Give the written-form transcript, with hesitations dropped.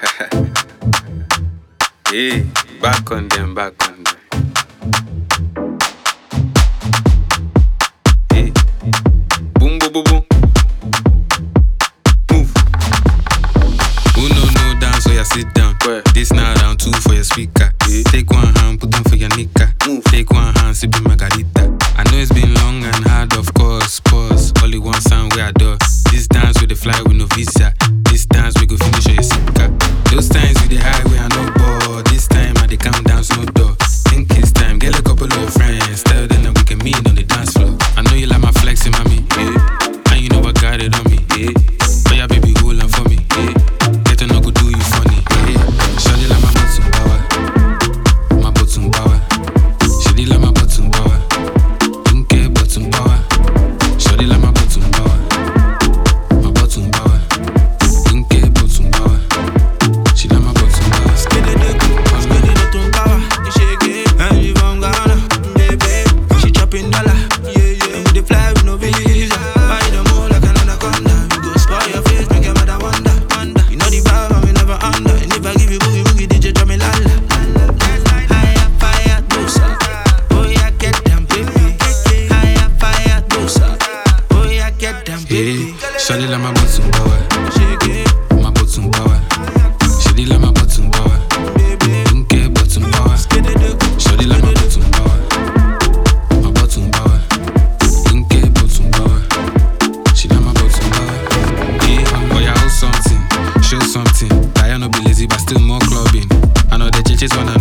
Yeah, back on them. Yeah. Boom, boom, boom, boom. Move. Who no dance, so you sit down. Where? This now round 2 for your speaker. Yeah. Take one hand, put on for your nika. Move. Take one hand, sip margarita. I know it's been long and hard, of course. Pause. Only one sound we adore. This dance with the fly with no visa. This dance we go finish on your sika. Those times with the highway I no ball. This time I dey count down no door. Think it's time, get a couple of friends. Tell them that we can meet on the dance floor. I know you like my flexing, mommy. Yeah, And you know I got it on me. yeah. But yeah, baby, hold on for me. Get to know go do you funny. Shawty like my bottom power. My bottom power. Shawty like my bottom power. Inke bottom power. Shawty like my bottom power. My bottom power. Inke bottom power. She like my bottom power. Spinning the power. Shake it. And you from Ghana, baby. She chopping dollar. Yeah. And we dey fly with no visa. Buy the moon like an anaconda. We go spoil your face, make your mother wonder. You know the vibe and we never under. And if I give you boogie, DJ drop me lala. Higher fire dosa. Oh yeah, get them baby. Higher fire dosa. Oh yeah, get them baby. Shawty like my bottom power. Shake it, My bottom power. Shawty like my bottom power. baby. Inke bottom power. Shawty like my bottom power. My bottom power. Inke bottom power. She like my bottom power. Yeah, boy, I hold something, show something. I no be lazy, but still more clubbing. I know the churches wanna